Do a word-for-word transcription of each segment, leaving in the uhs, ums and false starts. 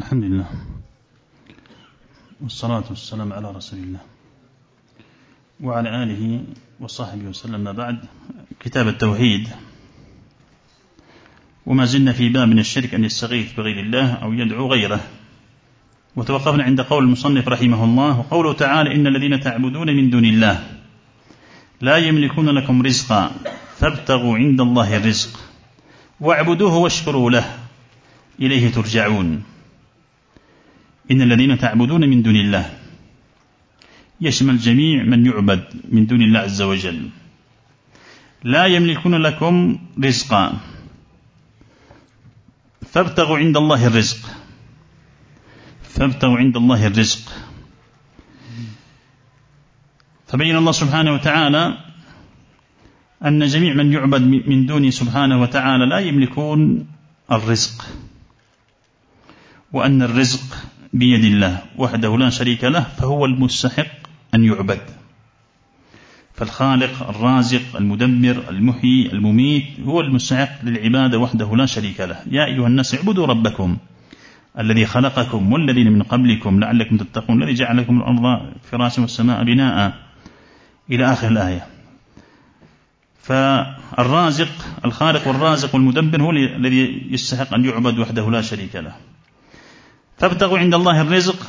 الحمد لله والصلاة والسلام على رسول الله وعلى آله وصحبه وسلم. ما بعد، كتاب التوحيد، وما زلنا في باب من الشرك أن يستغيث بغير الله أو يدعو غيره، وتوقفنا عند قول المصنف رحمه الله وقوله تعالى: إن الذين تعبدون من دون الله لا يملكون لكم رزقا فابتغوا عند الله الرزق واعبدوه واشكروا له إليه ترجعون. إن الذين تعبدون من دون الله يشمل جميع من يعبد من دون الله عز وجل. لا يملكون لكم رزقا فابتغوا عند الله الرزق فابتغوا عند الله الرزق فبين الله سبحانه وتعالى أن جميع من يعبد من دونه سبحانه وتعالى لا يملكون الرزق، وأن الرزق بيد الله وحده لا شريك له، فهو المستحق أن يعبد. فالخالق الرازق المدبر المحيي المميت هو المستحق للعبادة وحده لا شريك له. يا أيها الناس اعبدوا ربكم الذي خلقكم والذين من قبلكم لعلكم تتقون الذي جعل لكم الأرض فراشا والسماء بناء إلى آخر الآية. فالرازق الخالق والرازق والمدبر هو الذي يستحق أن يعبد وحده لا شريك له. فابتغوا عند الله الرزق،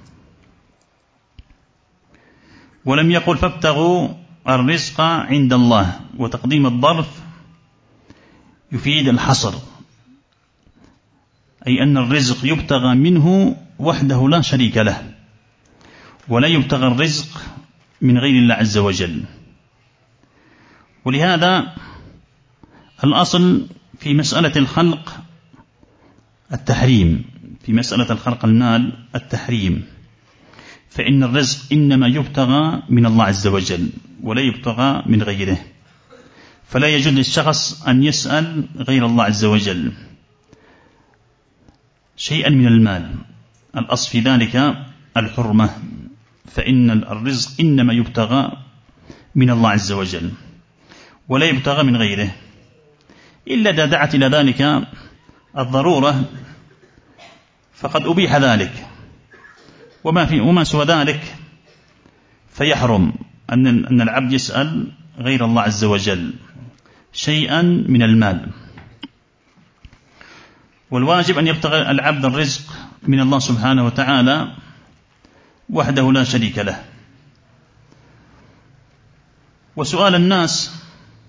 ولم يقل فابتغوا الرزق عند الله، وتقديم الظرف يفيد الحصر، أي أن الرزق يبتغى منه وحده لا شريك له، ولا يبتغى الرزق من غير الله عز وجل. ولهذا الأصل في مسألة الخلق التحريم، في مسألة الخلق المال التحريم، فإن الرزق إنما يبتغى من الله عز وجل ولا يبتغى من غيره، فلا يجوز للشخص أن يسأل غير الله عز وجل شيئا من المال. الأصل في ذلك الحرمة، فإن الرزق إنما يبتغى من الله عز وجل ولا يبتغى من غيره، إلا إذا دعت إلى ذلك الضرورة فقد أبيح ذلك، وما في وما سوى ذلك فيحرم أن أن العبد يسأل غير الله عز وجل شيئا من المال. والواجب أن يبتغي العبد الرزق من الله سبحانه وتعالى وحده لا شريك له. وسؤال الناس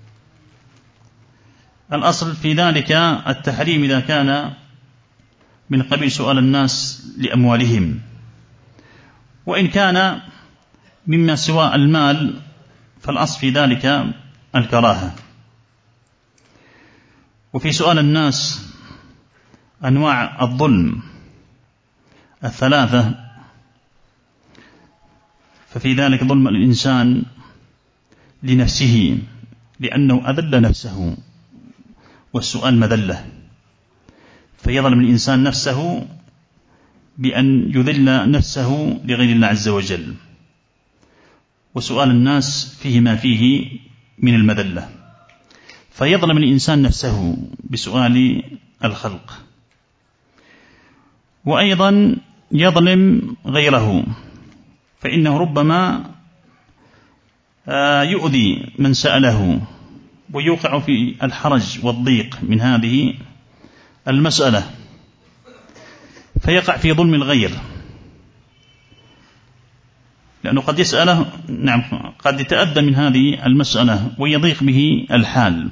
الأصل في ذلك التحريم إذا كان من قبيل سؤال الناس لأموالهم، وإن كان مما سوى المال فالأصل في ذلك الكراهة. وفي سؤال الناس أنواع الظلم الثلاثة، ففي ذلك ظلم الإنسان لنفسه لأنه أذل نفسه، والسؤال مذلة، فيظلم الإنسان نفسه بأن يذل نفسه لغير الله عز وجل. وسؤال الناس فيه ما فيه من المذلة، فيظلم الإنسان نفسه بسؤال الخلق، وأيضا يظلم غيره، فإنه ربما يؤذي من سأله ويوقع في الحرج والضيق من هذه المسألة، فيقع في ظلم الغير، لأنه قد يسأله نعم قد يتأذى من هذه المسألة ويضيق به الحال،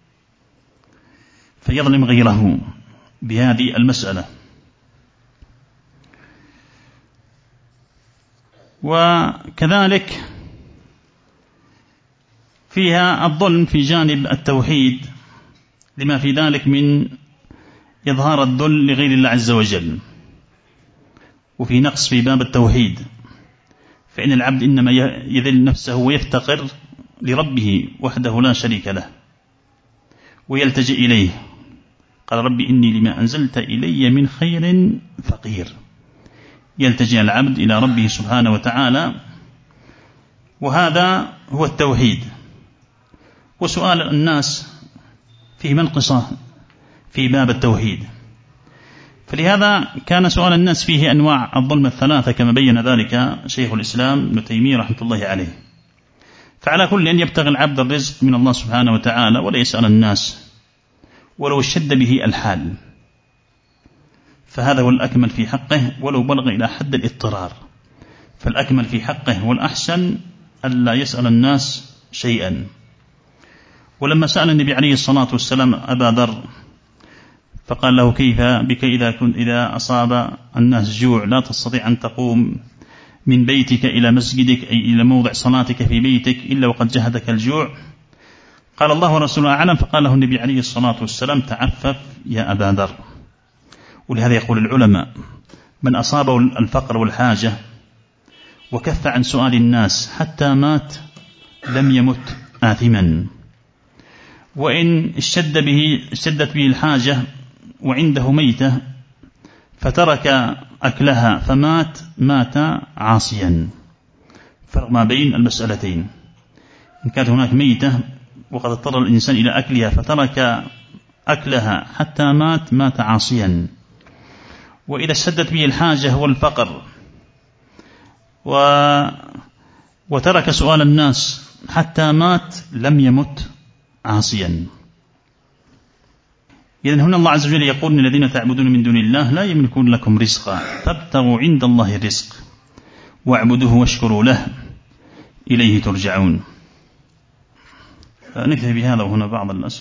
فيظلم غيره بهذه المسألة. وكذلك فيها الظلم في جانب التوحيد، لما في ذلك من إظهار الذل لغير الله عز وجل، وفي نقص في باب التوحيد، فإن العبد إنما يذل نفسه ويفتقر لربه وحده لا شريك له ويلتجئ إليه. قال: ربي إني لما أنزلت إلي من خير فقير. يلتجئ العبد إلى ربه سبحانه وتعالى، وهذا هو التوحيد. وسؤال الناس فيه منقصة في باب التوحيد، فلهذا كان سؤال الناس فيه أنواع الظلم الثلاثة كما بين ذلك شيخ الإسلام ابن تيمية رحمة الله عليه. فعلى كل أن يبتغي العبد الرزق من الله سبحانه وتعالى ولا يسأل الناس ولو اشتد به الحال، فهذا هو الأكمل في حقه ولو بلغ إلى حد الاضطرار، فالأكمل في حقه والأحسن ألا يسأل الناس شيئا. ولما سأل النبي عليه الصلاة والسلام أبا ذر فقال له كيف بك إذا, كنت إذا أصاب الناس جوع لا تستطيع أن تقوم من بيتك إلى مسجدك أي إلى موضع صلاتك في بيتك إلا وقد جهدك الجوع؟ قال الله ورسوله أعلم. فقال له النبي عليه الصلاة والسلام تعفف يا أبا ذر. ولهذا يقول العلماء من أصابه الفقر والحاجة وكف عن سؤال الناس حتى مات لم يمت آثما، وإن اشتد به اشتدت به الحاجة وعنده ميتة فترك أكلها فمات مات عاصيا. فرق ما بين المسألتين، إن كانت هناك ميتة وقد اضطر الإنسان إلى أكلها فترك أكلها حتى مات مات عاصيا، وإذا اشتدت به الحاجة والفقر و... وترك سؤال الناس حتى مات لم يمت عاصيا. إذن هنا الله عز وجل يقول إن الذين تعبدون من دون الله لا يملكون لكم رزقا فابتغوا عند الله الرزق واعبدوه واشكروا له إليه ترجعون. نكتفي بهذا وهنا بعض الأسئلة.